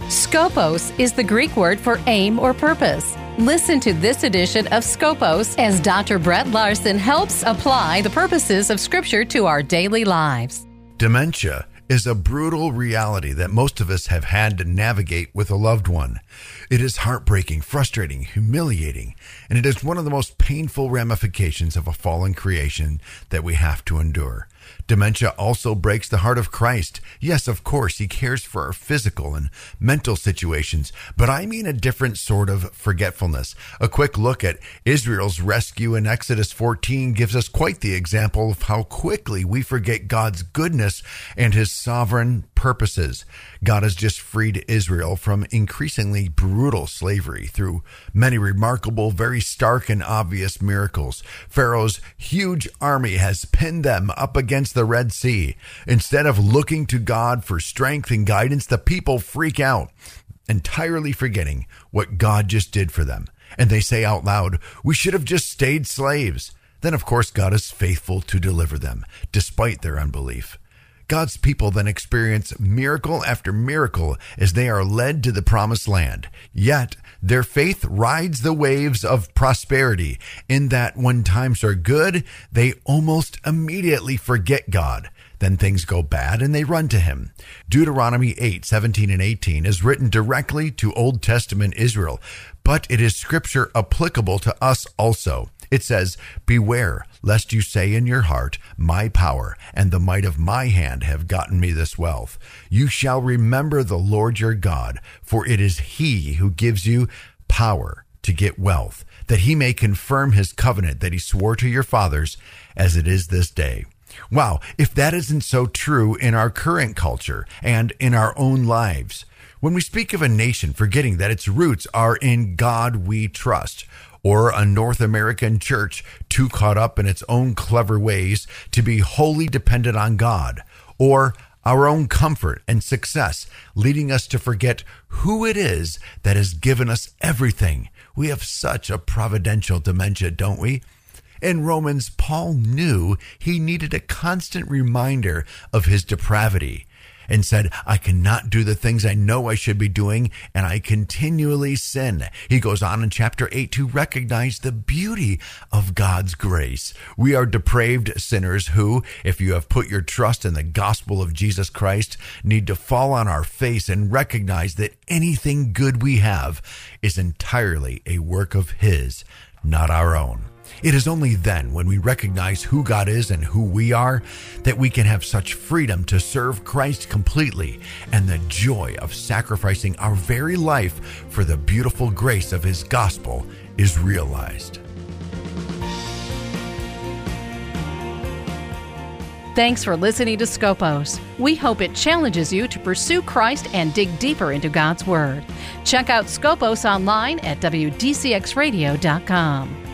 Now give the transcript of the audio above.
Scopos is the Greek word for aim or purpose. Listen to this edition of Scopos as Dr. Brett Larson helps apply the purposes of Scripture to our daily lives. Dementia is a brutal reality that most of us have had to navigate with a loved one. It is heartbreaking, frustrating, humiliating, and it is one of the most painful ramifications of a fallen creation that we have to endure. Dementia also breaks the heart of Christ. Yes, of course, he cares for our physical and mental situations, but I mean a different sort of forgetfulness. A quick look at Israel's rescue in Exodus 14 gives us quite the example of how quickly we forget God's goodness and his sovereign purposes. God has just freed Israel from increasingly brutal slavery through many remarkable, very stark and obvious miracles. Pharaoh's huge army has pinned them up against the Red Sea. Instead of looking to God for strength and guidance, the people freak out, entirely forgetting what God just did for them. And they say out loud, "We should have just stayed slaves." Then, of course, God is faithful to deliver them, despite their unbelief. God's people then experience miracle after miracle as they are led to the promised land. Yet, their faith rides the waves of prosperity in that when times are good, they almost immediately forget God. Then things go bad and they run to him. Deuteronomy 8:17 and 18 is written directly to Old Testament Israel, but it is scripture applicable to us also. It says, "Beware, lest you say in your heart, my power and the might of my hand have gotten me this wealth. You shall remember the Lord your God, for it is he who gives you power to get wealth, that he may confirm his covenant that he swore to your fathers, as it is this day." Wow, if that isn't so true in our current culture and in our own lives. When we speak of a nation forgetting that its roots are in God we trust, or a North American church too caught up in its own clever ways to be wholly dependent on God, or our own comfort and success leading us to forget who it is that has given us everything. We have such a providential dementia, don't we? In Romans, Paul knew he needed a constant reminder of his depravity and said, "I cannot do the things I know I should be doing, and I continually sin." He goes on in chapter 8 to recognize the beauty of God's grace. We are depraved sinners who, if you have put your trust in the gospel of Jesus Christ, need to fall on our face and recognize that anything good we have is entirely a work of his, not our own. It is only then, when we recognize who God is and who we are, that we can have such freedom to serve Christ completely and the joy of sacrificing our very life for the beautiful grace of his gospel is realized. Thanks for listening to Scopos. We hope it challenges you to pursue Christ and dig deeper into God's Word. Check out Scopos online at WDCXradio.com.